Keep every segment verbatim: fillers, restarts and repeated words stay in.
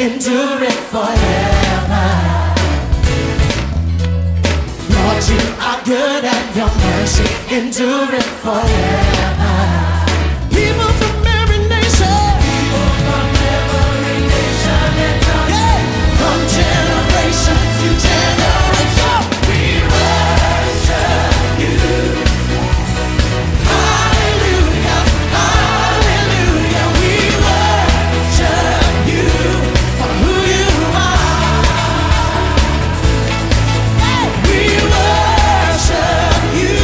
endureth forever. Lord, you are good and your mercy endureth forever. People from every nation, people from every nation and tongue, yeah. From generation to generation, we worship you. Hallelujah, hallelujah, we worship you for who you are. Hey, we worship you.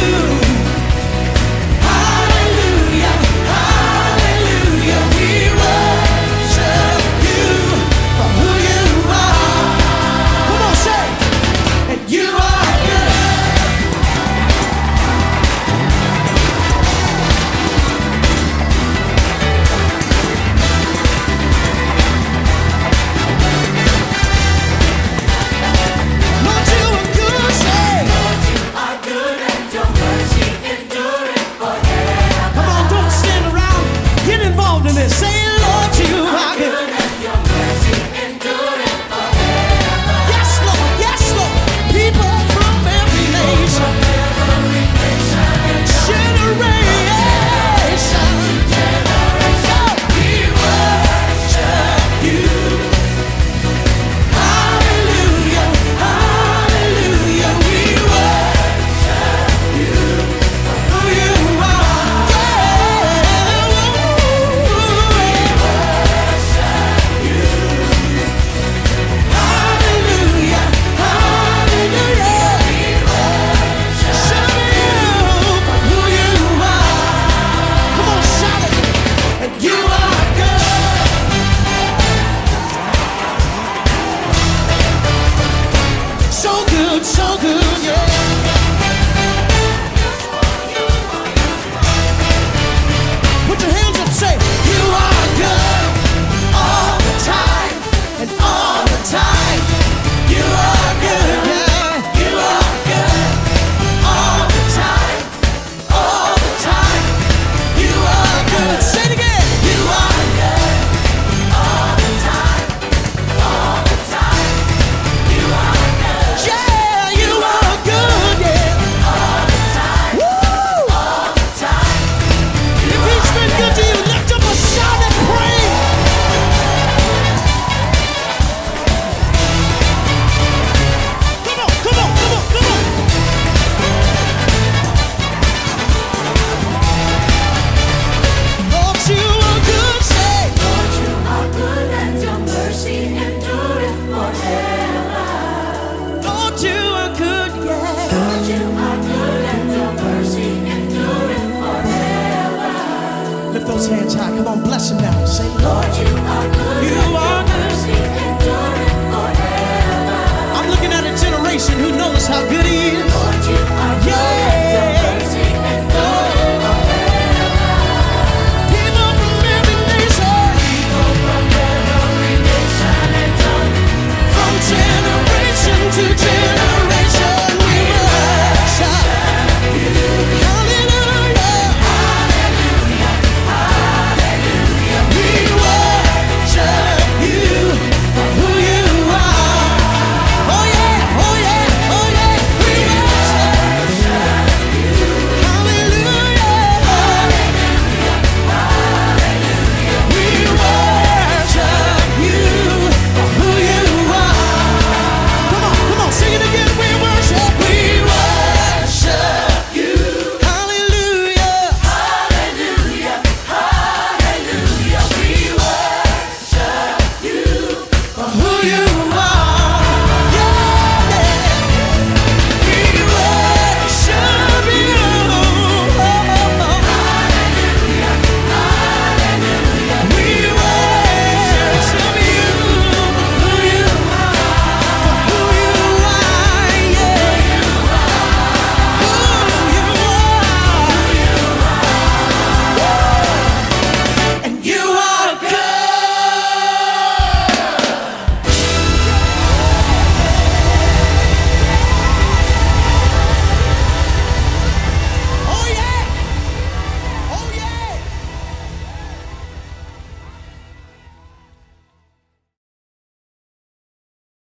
Hallelujah, hallelujah, we worship you for who you are. Come on, say, and you are good. Lord, you are good, say. Lord, you are good and your mercy endureth forever. Come on, don't stand around. Get involved in this. Say, Lord, you are good. And your mercy endureth forever. Yes, Lord, yes, Lord. People from every nation, every nation and generation, generation, we worship you. Hallelujah, hallelujah, we worship you for who you are. Yeah, we worship you. Hallelujah, hallelujah, we worship you for who you are. Come on, shout it, and you are good. So good, so good, yeah. Put your hands up, say, you are good all the time, and all the time. You are good, yeah. You are good all the time, all the time. You are good. Say it again. You are good all the time, all the time. You are good. Yeah, you are good, yeah. All the time. Woo! All the time. If he's been good to you, lift up a shout and praise. Come on, come on, come on, come on. Lord, you are good, say. Lord, you are good and your mercy endureth forever. Lord, you are good, yeah. Lord, you are good and your mercy endureth forever. Lift those hands high. Come on, bless him now. Say, Lord, you are good. You and are your mercy endureth forever. I'm looking at a generation who knows how